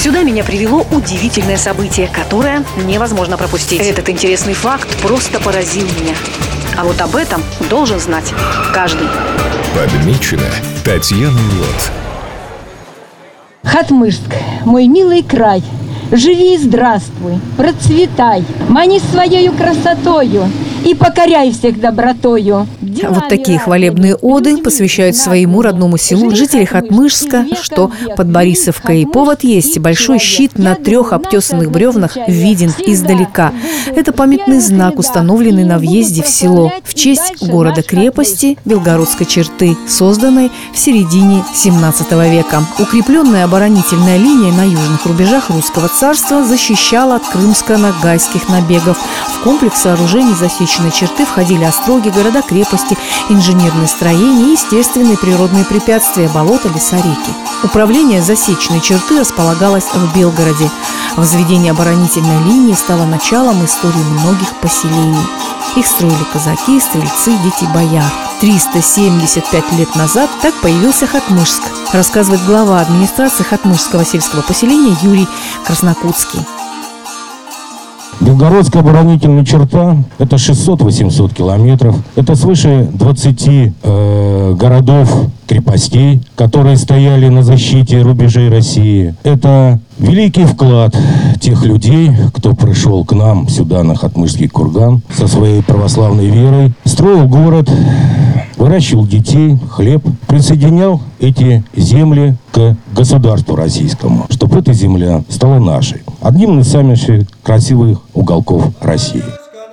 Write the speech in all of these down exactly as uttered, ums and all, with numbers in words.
Сюда меня привело удивительное событие, которое невозможно пропустить. Этот интересный факт просто поразил меня. А вот об этом должен знать каждый. Подмечено Татьяной Лот. Хатмырск, мой милый край, живи и здравствуй, процветай, мани своею красотою и покоряй всех добротою. Вот такие хвалебные оды посвящают своему родному селу жители Хатмырска, что под Борисовкой. Повод есть. Большой щит на трех обтесанных бревнах виден издалека. Это памятный знак, установленный на въезде в село в честь города-крепости Белгородской черты, созданной в середине семнадцатого века. Укрепленная оборонительная линия на южных рубежах Русского царства защищала от крымско-ногайских набегов. В комплекс сооружений засеченной черты входили остроги, города-крепости, инженерные строения и естественные природные препятствия, болота, леса, реки. Управление засеченной черты располагалось в Белгороде. Возведение оборонительной линии стало началом истории многих поселений. Их строили казаки, стрельцы, дети бояр. триста семьдесят пять лет назад так появился Хатмырск, рассказывает глава администрации Хатмырского сельского поселения Юрий Краснокутский. Белгородская оборонительная черта – это шестьсот-восемьсот километров. Это свыше двадцати э, городов, крепостей, которые стояли на защите рубежей России. Это великий вклад тех людей, кто пришел к нам сюда, на Хатмырский курган, со своей православной верой, строил город, выращивал детей, хлеб, присоединял эти земли к государству российскому, чтобы эта земля стала нашей. Одним из самых красивых уголков России.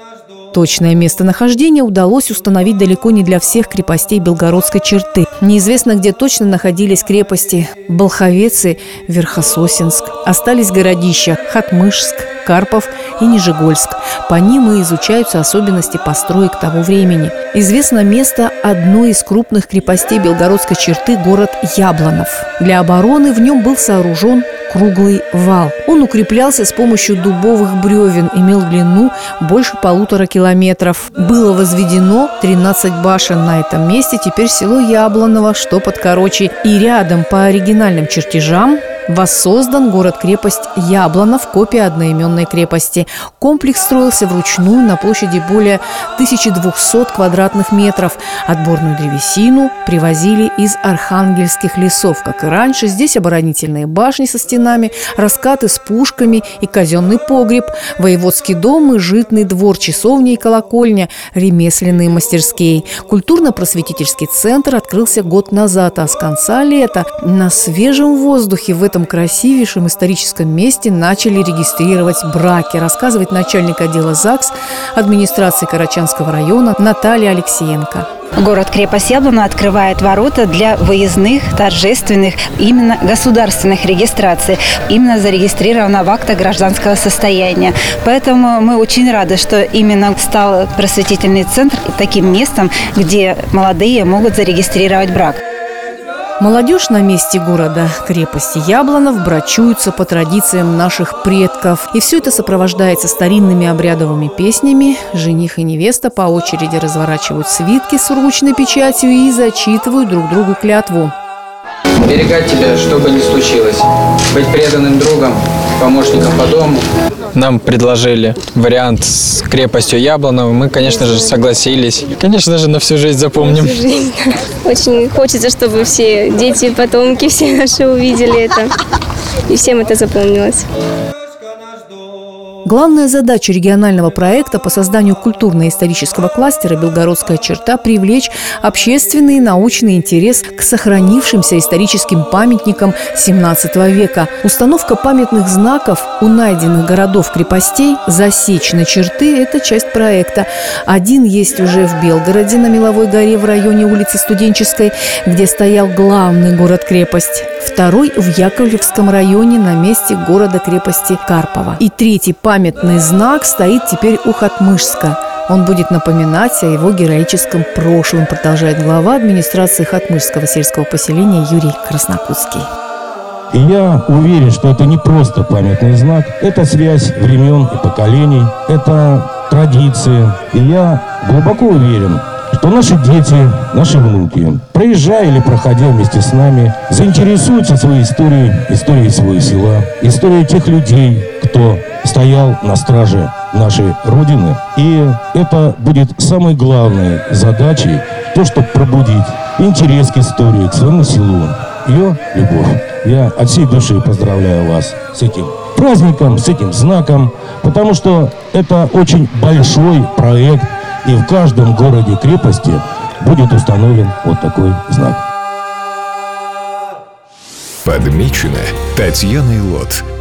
Точное местонахождение удалось установить далеко не для всех крепостей Белгородской черты. Неизвестно, где точно находились крепости Болховец и Верхососинск. Остались городища Хатмырск, Карпов и Нижегольск. По ним и изучаются особенности построек того времени. Известно место одной из крупных крепостей Белгородской черты – город Яблонов. Для обороны в нем был сооружен круглый вал. Он укреплялся с помощью дубовых бревен, имел длину больше полутора километров. Было возведено тринадцать башен на этом месте. Теперь село Яблоново, что под Корочей. И рядом по оригинальным чертежам воссоздан город-крепость Яблонов, копия одноименной крепости. Комплекс строился вручную на площади более тысячи двухсот квадратных метров. Отборную древесину привозили из архангельских лесов. Как и раньше, здесь оборонительные башни со стенами, раскаты с пушками и казенный погреб, воеводский дом и житный двор, часовня и колокольня, ремесленные мастерские. Культурно-просветительский центр открылся год назад, а с конца лета на свежем воздухе в этом красивейшем историческом месте начали регистрировать браки, рассказывает начальник отдела ЗАГС администрации Карачанского района Наталья Алексеенко. Город-крепость Яблоново открывает ворота для выездных, торжественных, именно государственных регистраций. Именно зарегистрировано в актах гражданского состояния. Поэтому мы очень рады, что именно стал просветительный центр таким местом, где молодые могут зарегистрировать брак. Молодежь на месте города крепости Яблонов брачуются по традициям наших предков. И все это сопровождается старинными обрядовыми песнями. Жених и невеста по очереди разворачивают свитки с уручной печатью и зачитывают друг другу клятву. Берегать тебя, что бы ни случилось. Быть преданным другом, помощником по дому. Нам предложили вариант с крепостью Яблоново. Мы, конечно же, согласились. Конечно же, на всю жизнь запомним. На всю жизнь, да. Очень хочется, чтобы все дети и потомки, все наши увидели это. И всем это запомнилось. Главная задача регионального проекта по созданию культурно-исторического кластера «Белгородская черта» – привлечь общественный и научный интерес к сохранившимся историческим памятникам семнадцатого века. Установка памятных знаков у найденных городов-крепостей засечной черты – это часть проекта. Один есть уже в Белгороде на Меловой горе в районе улицы Студенческой, где стоял главный город-крепость. Второй в Яковлевском районе на месте города-крепости Карпова. И третий памятный знак стоит теперь у Хатмырска. Он будет напоминать о его героическом прошлом, продолжает глава администрации Хатмырского сельского поселения Юрий Краснокутский. И я уверен, что это не просто памятный знак, это связь времен и поколений, это традиции. И я глубоко уверен, что то наши дети, наши внуки, проезжая или проходя вместе с нами, заинтересуются своей историей, историей своего села, историей тех людей, кто стоял на страже нашей Родины. И это будет самой главной задачей, то, чтобы пробудить интерес к истории, к своему селу, ее любовь. Я от всей души поздравляю вас с этим праздником, с этим знаком, потому что это очень большой проект, и в каждом городе крепости будет установлен вот такой знак. Подмечено Татьяной Лот.